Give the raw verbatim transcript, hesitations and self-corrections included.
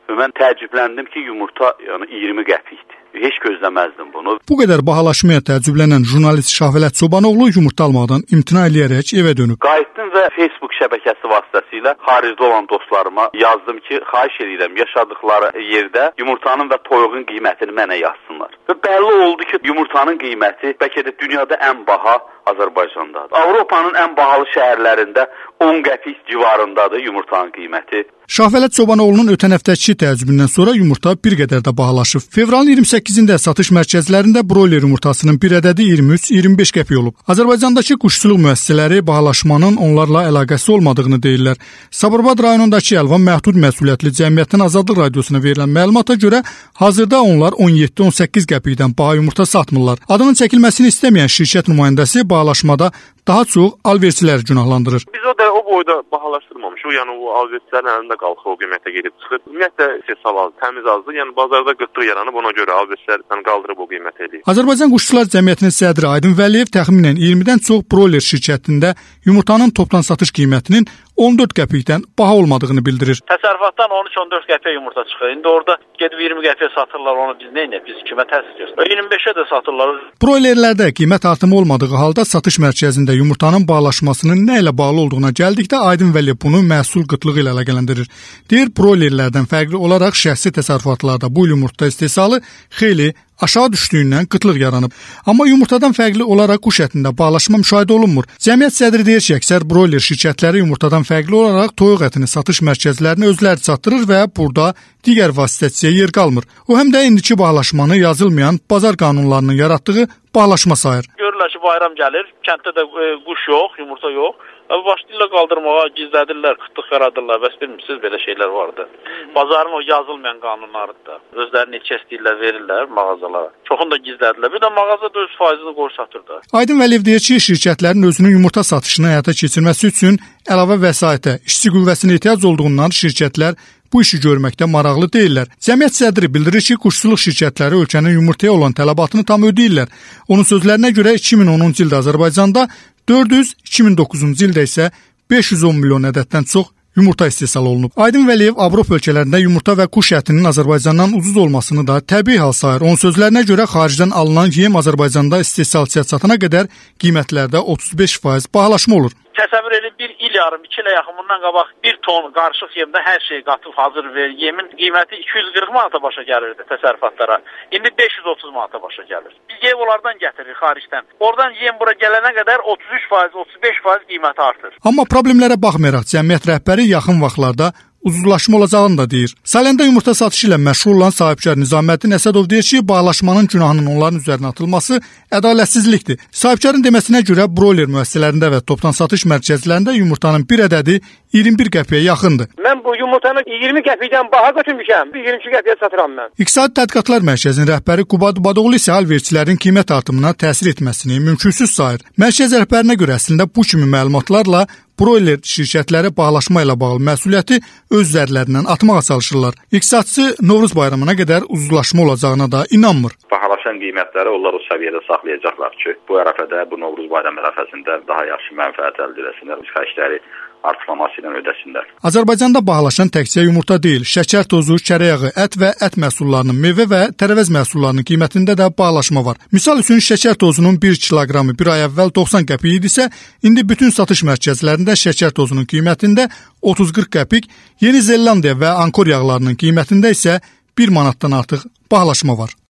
Və mən təəccübləndim ki, yumurta yəni iyirmi qəpikdir. Heç gözləməzdim bunu. Bu qədər bahalaşmaya təəccüblənən jurnalist Şahvələt Çobanoğlu yumurta almaqdan imtina eləyərək evə dönüb. Qayıtdım və Facebook şəbəkəsi vasitəsilə xaricdə olan dostlarıma yazdım ki, xahiş edirəm yaşadıkları yerdə yumurtanın və toyuğun qiymətini mənə yazsınlar. Və bəlli oldu ki, yumurtanın qiyməti bəlkə də dünyada ən baha Azərbaycandadır. Avropanın ən bahalı şəhərlərində on qəpik civarındadır yumurtanın qiyməti. Şahvələt Çobanoğlu'nun ötən həftəki təəccübündən sonra yumurta bir qədər də bahalaşıb. Fevralın iyirmi səkkizində satış mərkəzlərində broiler yumurtasının bir ədədi iyirmi üç iyirmi beş qəpik olub. Azərbaycandakı quşçuluq müəssisələri bahalaşmanın onlarla əlaqəsi olmadığını deyirlər. Sabirabad rayonundakı Əlvan Məhdud Məsuliyyətli Cəmiyyətin Azadlıq Radiosuna verilən məlumata görə hazırda onlar on yeddi on səkkiz qəpikdən baha yumurta satmırlar. Adının çəkilməsini istəməyən şirkət nümayəndəsi bahalaşmada daha çox alverçilər günahlandırır. Biz o da o boyda bahalaşdırmamışıq. Yəni o alverçilərin əlində qalxır, o qiymətə gedib çıxır. Ümumiyyətlə istehsal az, təmiz azdır. Yəni bazarda qıtlıq yaranıb, ona görə alverçilər qaldırıb o qiymətə eləyir. Azərbaycan Quşçular Cəmiyyətinin sədri Aydın Vəliyev təxminən iyirmidən çox broiler şirkətində yumurtanın topdan satış qiymətinin on dörd qəpikdən baha olmadığını bildirir. Təsərrüfatdan on üç on dörd qəpiyə yumurta çıxır. İndi orada gedib iyirmi qəpiyə satırlar, onu biz nə edək? Biz kimə təsir göstərir? iyirmi beşə də satırlar. Broilerlərdə qiymət artımı olmadığı halda satış mərkəzində yumurtanın bahalaşmasının nə ilə bağlı olduğuna gəldikdə Aydın Vəliyev bunu məhsul qıtlığı ilə əlaqələndirir. Deyir, broilerlərdən fərqli olaraq şəxsi təsərrüfatlarda bu yumurta istehsalı xeyli aşağı düşdüyündən qıtlıq yaranıb. Amma yumurtadan fərqli olaraq quş ətində bahalaşma müşahidə olunmur. Cəmiyyət sədri deyir ki, əksər broiler şirkətləri yumurtadan fərqli olaraq toyuq ətini satış mərkəzlərinə özləri çatdırır və burada digər vasitəçiyə yer qalmır. O həm də indiki bahalaşmanı yazılmayan bazar qanunlarının yaratdığı bahalaşma sayır. Görürlər ki, bayram gəlir, kənddə də e, quş yox, yumurta yox. Başlayırlar qaldırmağa, gizlədirlər, qıtlıq yaradırlar. Bəs bilmirsiniz, belə şeylər vardı. Bazarın o yazılmayan qanunlarıdır da. Özləri neçə istəyirlər, verirlər mağazalara. Çoxunu da gizlədirlər. Bir də mağaza da öz faizini qoy satır da. Aydın Vəliyev deyir ki, şirkətlərin özünün yumurta satışını həyata keçirməsi üçün əlavə vəsaitə, işçi qüvvəsinə ehtiyac olduğundan şirkətlər bu işi görməkdə maraqlı deyirlər. Cəmiyyət sədri bildirir ki, quşçuluq şirkətləri ölkənin yumurtaya olan tələbatını tam ödəyirlər. Onun sözlərinə görə iki min onuncu ildə Azərbaycanda dörd yüz, iki min doqquzuncu ildə isə beş yüz on milyon ədəddən çox yumurta istehsal olunub. Aydın Vəliyev Avropa ölkələrində yumurta və quş ətinin Azərbaycandan ucuz olmasını da təbii hal sayır. Onun sözlərinə görə xaricdən alınan yem Azərbaycanda istehsalçıya çatana qədər qiymətlərdə otuz beş faiz bahalaşma olur. Təsəvvür edin, bir il yarım, iki ilə yaxın bundan qabaq bir ton qarışıq yemdə hər şey qatıb hazır ver. Yemin qiyməti iki yüz qırx manata başa gəlirdi təsərrüfatlara. İndi beş yüz otuz manata başa gəlir. Biz yem onlardan gətiririk xaricdən. Oradan yem bura gələnə qədər otuz üç faiz, otuz beş faiz qiyməti artır. Amma problemlərə baxmayaraq cəmiyyət rəhbəri yaxın vaxtlarda uzlaşma olacağını da deyir. Sayləndə yumurta satışı ilə məşğul olan sahibkar Nizaməddin Əsədov deyir ki, bahalaşmanın günahının onların üzərinə atılması ədalətsizlikdir. Sahibkarın deməsinə görə broiler müəssisələrində və topdan satış mərkəzlərində yumurtanın bir ədədi iyirmi bir qəpiyə yaxındır. Mən bu yumurtanı iyirmi qəpikdən baha götürmüşəm. iyirmi iki qəpiyə satıram mən. İqtisadi Tədqiqatlar Mərkəzinin rəhbəri Qubad Badoğlu isə alverçilərin qiymət artımına təsir etməsini mümkünsüz sayır. Mərkəz rəhbərinə görə əslində bu kimi məlumatlarla broiler şirkətləri bahalaşma ilə bağlı məsuliyyəti öz üzərlərindən atmağa çalışırlar. İqtisadçı Novruz bayramına qədər uzlaşma olacağına da inanmır. Bahalaşan qiymətləri onlar o səviyyədə saxlayacaqlar ki, bu ərəfədə, bu Novruz bayramı ərəfəsində daha yaxşı mənfəət əldə etsinlər, xərcləri artırılması ilə ödəsinlər. Azərbaycanda bahalaşan təkcə yumurta deyil, şəkər tozu, kərəyağı, ət və ət məhsullarının, meyvə və tərəvəz məhsullarının qiymətində də bahalaşma var. Misal üçün şəkər tozunun bir kiloqramı bir ay əvvəl doxsan qəpik idisə, indi bütün satış mərkəzlərində şəkər tozunun qiymətində otuz qırx qəpik, Yeni Zelandiya və Ankor yağlarının qiymətində isə bir manatdan artıq bahalaşma var.